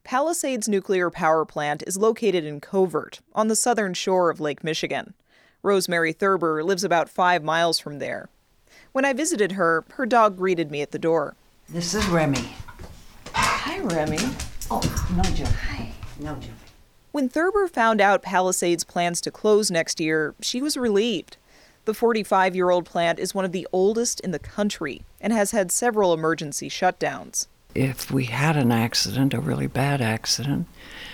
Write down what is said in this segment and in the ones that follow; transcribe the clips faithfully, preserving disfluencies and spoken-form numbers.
Palisades Nuclear Power Plant is located in Covert, on the southern shore of Lake Michigan. Rosemary Thurber lives about five miles from there. When I visited her, her dog greeted me at the door. This is Remy. Hi, Remy. Oh, no joke. Hi. No joke. When Thurber found out Palisades plans to close next year, she was relieved. The forty-five-year-old plant is one of the oldest in the country and has had several emergency shutdowns. If we had an accident, a really bad accident,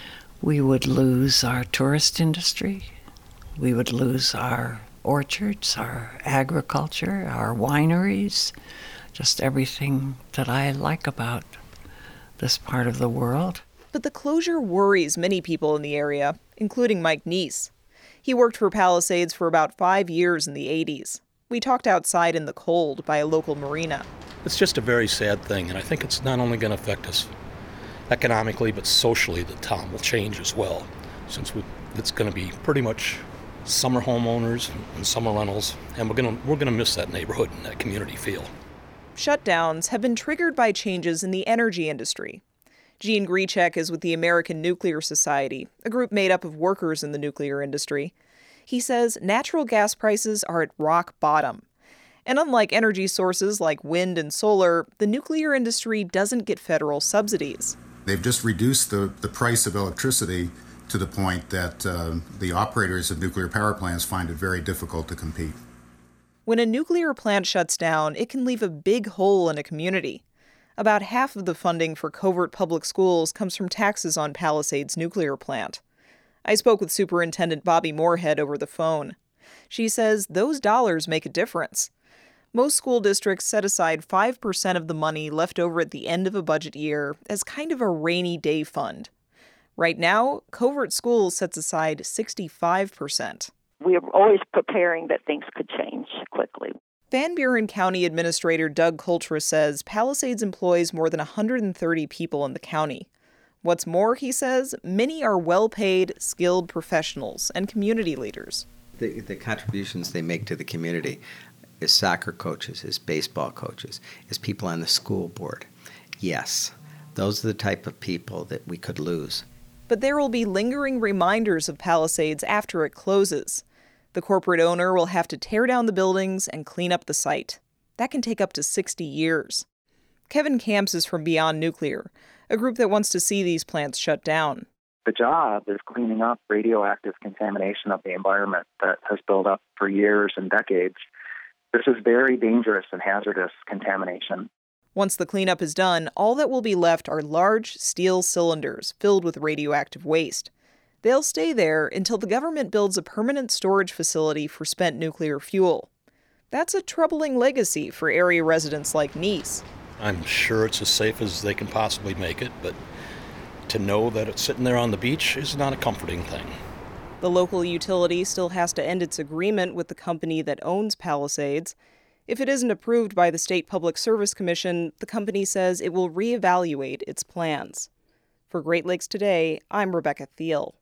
we would lose our tourist industry. We would lose our orchards, our agriculture, our wineries, just everything that I like about this part of the world. But the closure worries many people in the area, including Mike Neese. He worked for Palisades for about five years in the eighties. We talked outside in the cold by a local marina. It's just a very sad thing, and I think it's not only going to affect us economically, but socially the town will change as well, since we, it's going to be pretty much summer homeowners and summer rentals, and we're going to we're going to miss that neighborhood and that community feel. Shutdowns have been triggered by changes in the energy industry. Gene Griechek is with the American Nuclear Society, a group made up of workers in the nuclear industry. He says natural gas prices are at rock bottom. And unlike energy sources like wind and solar, the nuclear industry doesn't get federal subsidies. They've just reduced the, the price of electricity to the point that uh, the operators of nuclear power plants find it very difficult to compete. When a nuclear plant shuts down, it can leave a big hole in a community. About half of the funding for Covert Public Schools comes from taxes on Palisades nuclear plant. I spoke with Superintendent Bobby Moorhead over the phone. She says those dollars make a difference. Most school districts set aside five percent of the money left over at the end of a budget year as kind of a rainy day fund. Right now, Covert Schools sets aside sixty-five percent. We are always preparing that things could change quickly. Van Buren County Administrator Doug Coltra says Palisades employs more than one hundred thirty people in the county. What's more, he says, many are well-paid, skilled professionals and community leaders. The, the contributions they make to the community is soccer coaches, is baseball coaches, is people on the school board. Yes, those are the type of people that we could lose. But there will be lingering reminders of Palisades after it closes. The corporate owner will have to tear down the buildings and clean up the site. That can take up to sixty years. Kevin Camps is from Beyond Nuclear, a group that wants to see these plants shut down. The job is cleaning up radioactive contamination of the environment that has built up for years and decades. This is very dangerous and hazardous contamination. Once the cleanup is done, all that will be left are large steel cylinders filled with radioactive waste. They'll stay there until the government builds a permanent storage facility for spent nuclear fuel. That's a troubling legacy for area residents like Neese. I'm sure it's as safe as they can possibly make it, but to know that it's sitting there on the beach is not a comforting thing. The local utility still has to end its agreement with the company that owns Palisades. If it isn't approved by the State Public Service Commission, the company says it will reevaluate its plans. For Great Lakes Today, I'm Rebecca Thiel.